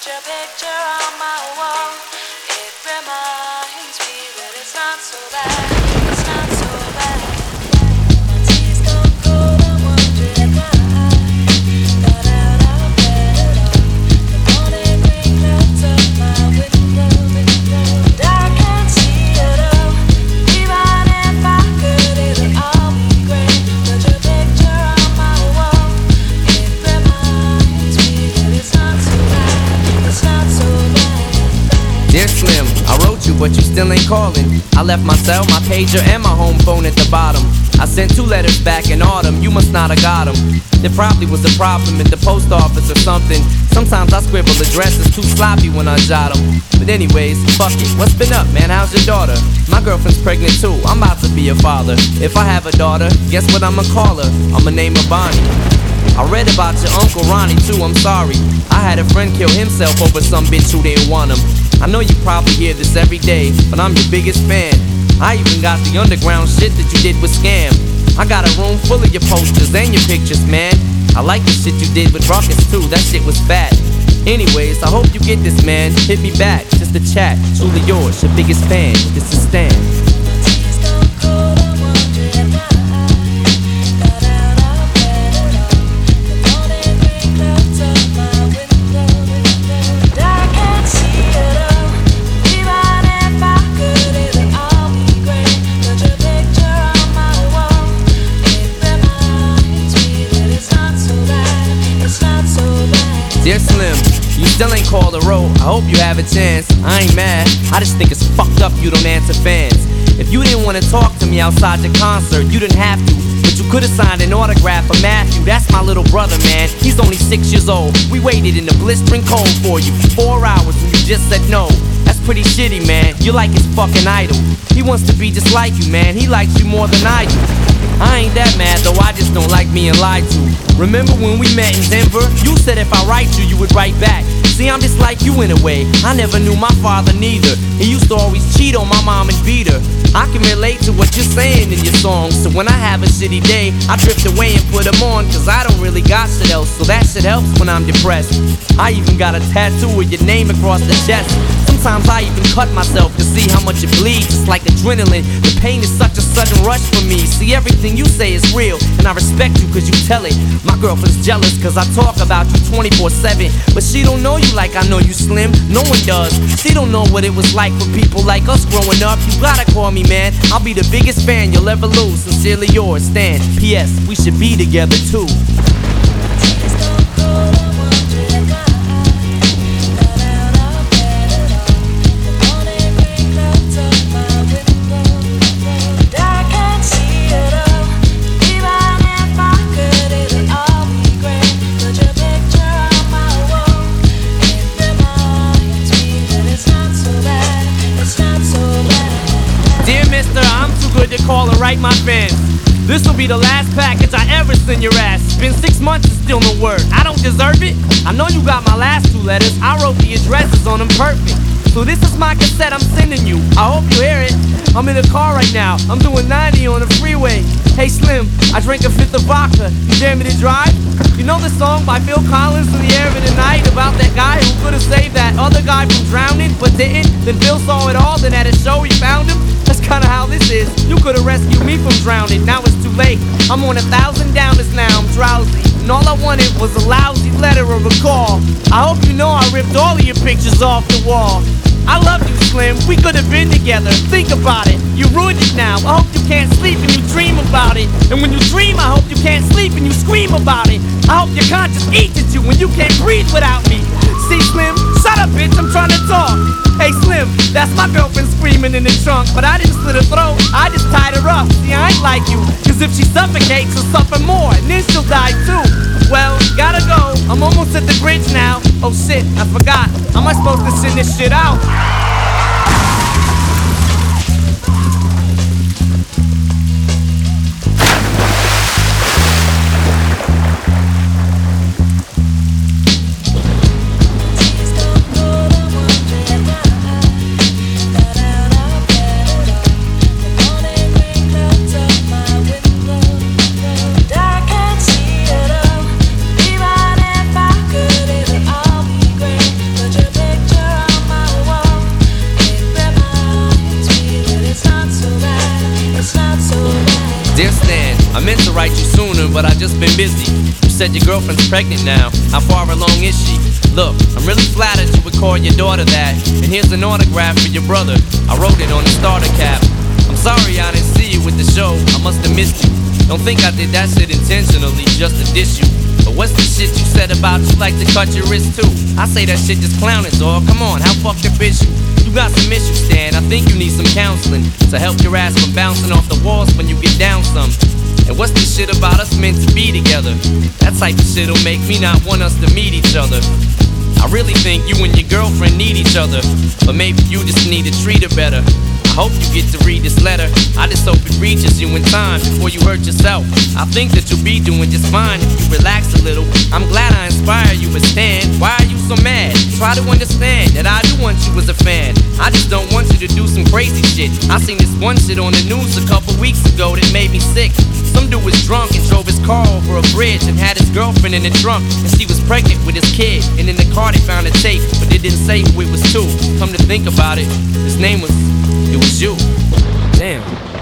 Put your picture on my wall. It reminds me that it's not so bad. It's not so bad. My tea's gone cold. I'm wondering why. Got out of bed at all. The morning rain clouds up my window, and I can't see it all. Even if I could, it'll all be great. Put your picture on my wall. It reminds me that it's not so bad. It's not so bad. Dear Slim, I wrote you, but you still ain't calling. I left my cell, my pager, and my home phone at the bottom. I sent 2 letters back in autumn, you must not have got them. There probably was a problem at the post office or something. Sometimes I scribble addresses too sloppy when I jot them. But anyways, fuck it, what's been up, man? How's your daughter? My girlfriend's pregnant too, I'm about to be a father. If I have a daughter, guess what I'ma call her? I'ma name her Bonnie. I read about your Uncle Ronnie too, I'm sorry. I had a friend kill himself over some bitch who didn't want him. I know you probably hear this every day, but I'm your biggest fan. I even got the underground shit that you did with Scam. I got a room full of your posters and your pictures, man. I like the shit you did with Ruckus too, that shit was fat. Anyways, I hope you get this, man. Hit me back, just a chat. Truly yours, your biggest fan. This is Stan. Dear Slim, you still ain't called a road. I hope you have a chance. I ain't mad, I just think it's fucked up you don't answer fans. If you didn't want to talk to me outside your concert, you didn't have to, but you could've signed an autograph for Matthew. That's my little brother, man. He's only 6 years old. We waited in the blistering cold for you for 4 hours and you just said no. That's pretty shitty, man. You're like his fucking idol. He wants to be just like you, man. He likes you more than I do. I ain't that mad though, I just don't like being lied to. Remember when we met in Denver? You said if I write you would write back. See, I'm just like you in a way. I never knew my father neither. He used to always cheat on my mom and beat her. I can relate to what you're saying in your songs. So when I have a shitty day, I drift away and put them on. Cause I don't really got shit else, so that shit helps when I'm depressed. I even got a tattoo with your name across the chest. Sometimes I even cut myself to see how much it bleeds. It's like adrenaline. The pain is such a sudden rush for me. See, everything you say is real, and I respect you cause you tell it. My girlfriend's jealous cause I talk about you 24/7. But she don't know you like I know you, Slim. No one does. She don't know what it was like for people like us growing up. You gotta call me, man. I'll be the biggest fan you'll ever lose. Sincerely yours, Stan. P.S. We should be together too. To call and write my fans. This'll be the last package I ever send your ass. It's been 6 months and still no word. I don't deserve it. I know you got my last 2 letters. I wrote the addresses on them perfect. So this is my cassette I'm sending you. I hope you hear it. I'm in a car right now. I'm doing 90 on the freeway. Hey Slim, I drank a 5th of vodka. You dare me to drive? You know the song by Phil Collins, In the Air of the Night, about that guy who could've saved that other guy from drowning but didn't? Then Phil saw it all, then at a show he found him. That's kinda how this is. You could've rescued me from drowning, now it's too late. I'm on 1,000 downers now, I'm drowsy. And all I wanted was a lousy letter or a call. I hope you know I ripped all of your pictures off the wall. I love you, Slim, we could've been together. Think about it, you ruined it now. I hope you can't sleep and you dream about it. And when you dream, I hope you can't sleep and you scream about it. I hope your conscience eats at you when you can't breathe without me. See, Slim, shut up, bitch, I'm trying to talk. Hey, Slim, that's my girlfriend screaming in the trunk. But I didn't slit her throat, I just tied her up. See, I ain't like you, cause if she suffocates, she'll suffer more, and then she'll die too. Well, gotta go, I'm almost at the bridge now. Oh shit, I forgot, how am I supposed to send this shit out? But I meant to write you sooner, but I just been busy. You said your girlfriend's pregnant now. How far along is she? Look, I'm really flattered you would call your daughter that. And here's an autograph for your brother. I wrote it on the starter cap. I'm sorry I didn't see you with the show. I must have missed you. Don't think I did that shit intentionally just to diss you. But what's the shit you said about you like to cut your wrist too? I say that shit just clowning, dog. Come on, how fucked up is you? You got some issues, Stan. I think you need some counseling to help your ass from bouncing off the walls when you get down some. And what's the shit about us meant to be together? That type of shit'll make me not want us to meet each other. I really think you and your girlfriend need each other, but maybe you just need to treat her better. I hope you get to read this letter. I just hope it reaches you in time before you hurt yourself. I think that you'll be doing just fine if you relax a little. I'm glad I inspire you, but Stan, why are you so mad? Try to understand that I do want you as a fan. I just don't want you to do some crazy shit. I seen this one shit on the news a couple weeks ago that made me sick. Some dude was drunk and drove his car over a bridge and had his girlfriend in the trunk, and she was pregnant with his kid. And in the car they found a tape, but they didn't say who it was to. Come to think about it, his name was, it was you. Damn.